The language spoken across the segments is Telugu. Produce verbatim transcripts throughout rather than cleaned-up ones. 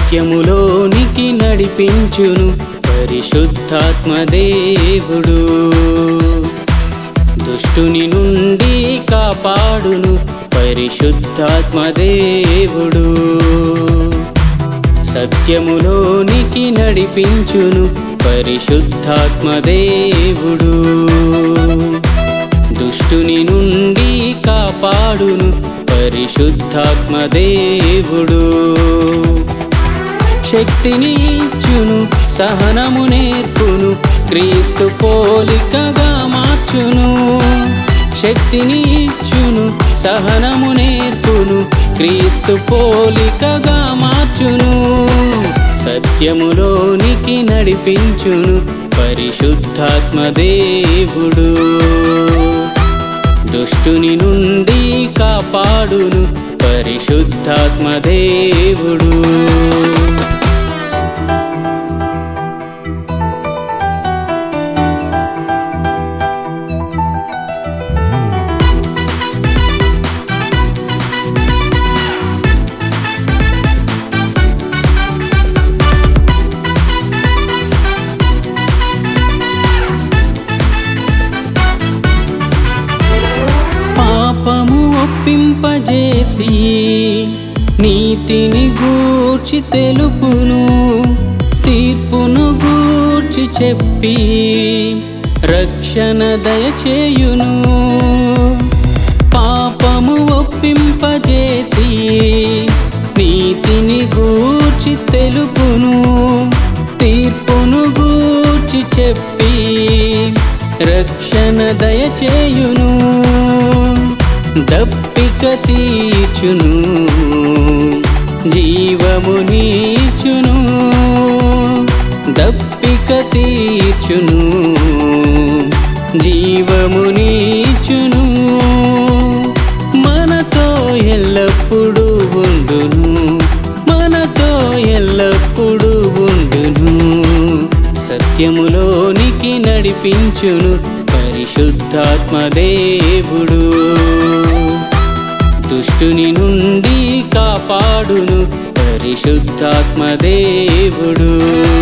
సత్యములోనికి నడిపించును పరిశుద్ధాత్మ దేవుడు. దుష్టుని నుండి కాపాడును పరిశుద్ధాత్మ దేవుడు. సత్యములోనికి నడిపించును పరిశుద్ధాత్మ దేవుడు. దుష్టుని నుండి కాపాడును పరిశుద్ధాత్మ దేవుడు. శక్తిని ఇచ్చును, సహనము నేర్పును, క్రీస్తు పోలికగా మార్చును. శక్తిని ఇచ్చును, సహనము నేర్పును, క్రీస్తు పోలికగా మార్చును. సత్యములోనికి నడిపించును పరిశుద్ధాత్మ దేవుడు. దుష్టుని నుండి కాపాడును పరిశుద్ధాత్మ దేవుడు. పాపము ఒప్పింపజేసి నీతిని గూర్చి తెలుపును, తీర్పును గూర్చి చెప్పి రక్షణ దయచేయును. పాపము ఒప్పింపజేసి నీతిని గూర్చి తెలుపును, తీర్పును గూర్చి చెప్పి రక్షణ దయచేయును. దప్పిక తీర్చును, జీవమునిచ్చును. దప్పిక తీర్చును, జీవమునిచ్చును. మనతో ఎల్లప్పుడూ ఉండును, మనతో ఎల్లప్పుడూ ఉండును. సత్యములోనికి నడిపించును పరిశుద్ధాత్మ దేవుడు. దుష్టుని నుండి కాపాడును పరిశుద్ధాత్మ దేవుడు.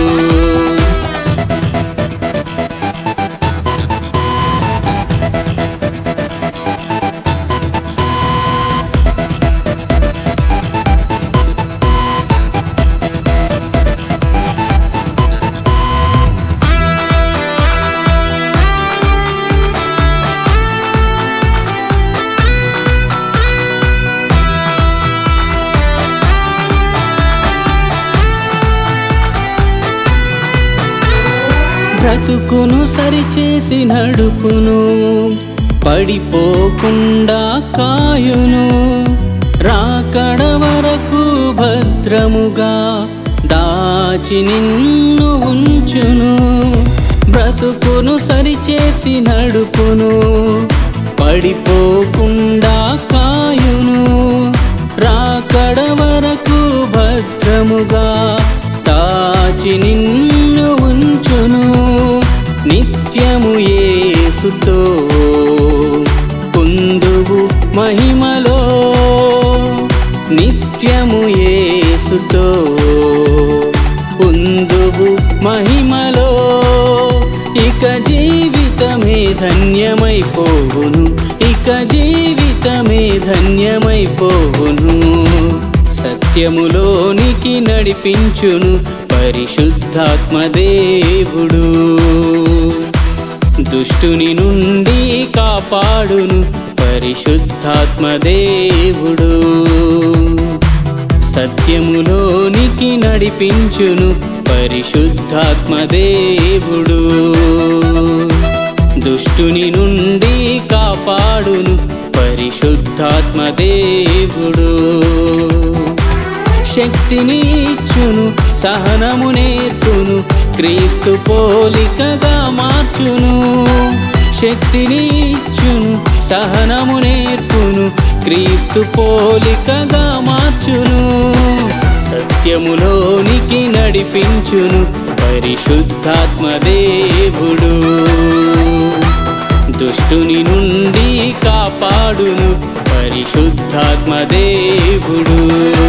బ్రతుకును సరిచేసి నడుపును, పడిపోకుండా కాయును. రాకడ వరకు భద్రముగా దాచి నిన్ను ఉంచును. బ్రతుకును సరిచేసి నడుపును, పడిపోకుండా కాయును. రాకడ వరకు భద్రముగా దాచి నిన్ను ఉంచును. నిత్యము యేసుతో పొందువు మహిమలో, నిత్యము యేసుతో పొందువు మహిమలో. ఇక జీవితమే ధన్యమైపోవును, ఇక జీవితమే ధన్యమైపోవును. సత్యములోనికి నడిపించును పరిశుద్ధాత్మ దేవుడు. దుష్టుని నుండి కాపాడును పరిశుద్ధాత్మ దేవుడు. సత్యములోనికి నడిపించును పరిశుద్ధాత్మ దేవుడు. దుష్టుని నుండి కాపాడును పరిశుద్ధాత్మ దేవుడు. శక్తిని ఇచ్చును, సహనము నేర్పును, క్రీస్తు పోలికగా మార్చును. శక్తిని ఇచ్చును, సహనము నేర్పును, క్రీస్తు పోలికగా మార్చును. సత్యములోనికి నడిపించును పరిశుద్ధాత్మ దేవుడు. దుష్టుని నుండి కాపాడును పరిశుద్ధాత్మ దేవుడు.